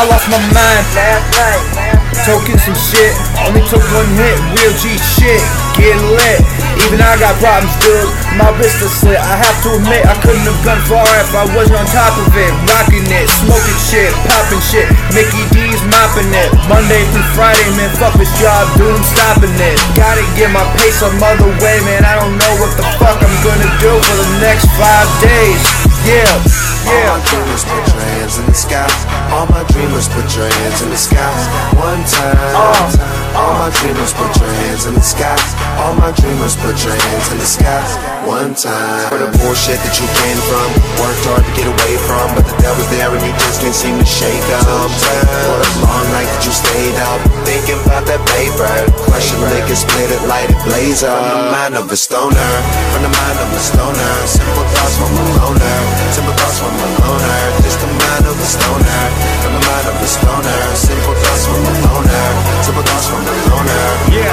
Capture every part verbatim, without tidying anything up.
I lost my mind last night. Toking some shit, only took one hit, real G shit, getting lit. Even I got problems, dude, my wrist is slit. I have to admit, I couldn't have gone far if I wasn't on top of it. Rocking it, smoking shit, popping shit, Mickey D's mopping it. Monday through Friday, man, fuck this job, dude, I'm stopping it. Gotta get my pace some other way, man, I don't know what the fuck I'm gonna do for the next five days. Yeah, yeah. All my dreamers, put your hands in the sky. All my dreamers, put your hands in the sky. One time. Uh, All my dreamers, put your hands in the sky. All my dreamers, put your hands in the sky. One time. For the bullshit that you came from, worked hard to get away from, but the devil's there and you just can't seem to shake up. For the long night that you stayed up, thinking about that paper. Crush it, lick it, split it, light it, blaze up. From the mind of a stoner, from the mind of a stoner. Simple thoughts from a loner, simple thoughts from a loner. Just the mind of a stoner, from the mind of a stoner. Simple thoughts from a loner, simple thoughts from a loner.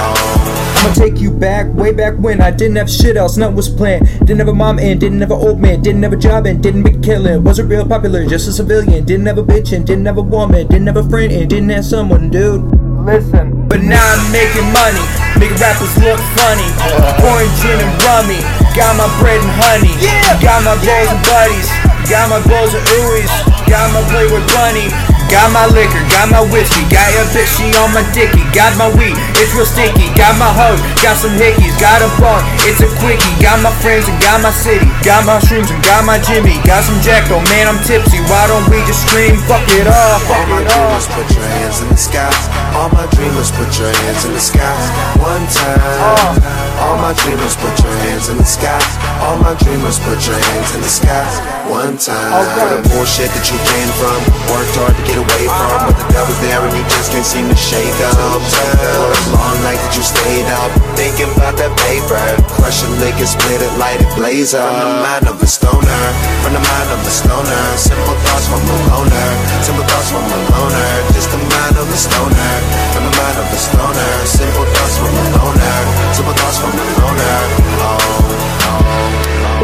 Yeah. I'ma take you back, way back when I didn't have shit else, nothing was planned. Didn't have a mom and didn't have an old man. Didn't have a job and didn't make a killing. Wasn't real popular, just a civilian. Didn't have a bitch and didn't have a woman. Didn't have a friend and didn't have someone, dude. Listen. But now I'm making money, making rappers look funny. Pouring gin and rummy, got my bread and honey. Got my bros and buddies, got my bros and ooies. Got my Playboy bunny, got my liquor, got my whiskey. Got your bitch, she on my dicky. Got my weed, it's real sticky. Got my hoe, got some hickeys. Got a bar, it's a quickie. Got my friends and got my city. Got my shrooms and got my Jimmy. Got some Jack, oh man, I'm tipsy. Why don't we just scream, fuck it off, fuck All my it off. dreamers, put your hands in the sky. All my dreamers, put your hands in the sky. One time. All my dreamers, put your hands in the sky. All my dreamers, put your hands in the sky. One time. For the bullshit that you came from, worked hard to get away from, but the devil's there and you just can't seem to shake up. For the long night that you stayed up, thinking about that paper. Crush it, lick it, split it, light it, blaze up. From the mind of a stoner, from the mind of a stoner. Simple thoughts from a loner, simple thoughts from a loner. Just the mind of a stoner, from the mind of a stoner. Simple thoughts from a loner, simple thoughts from a loner. Oh, oh, oh.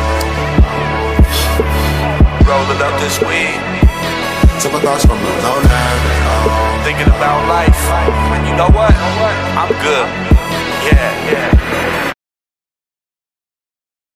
Rolling up this weed, Simple thoughts from a loner. Oh. thinking about life. You know what? I'm good. Yeah, yeah.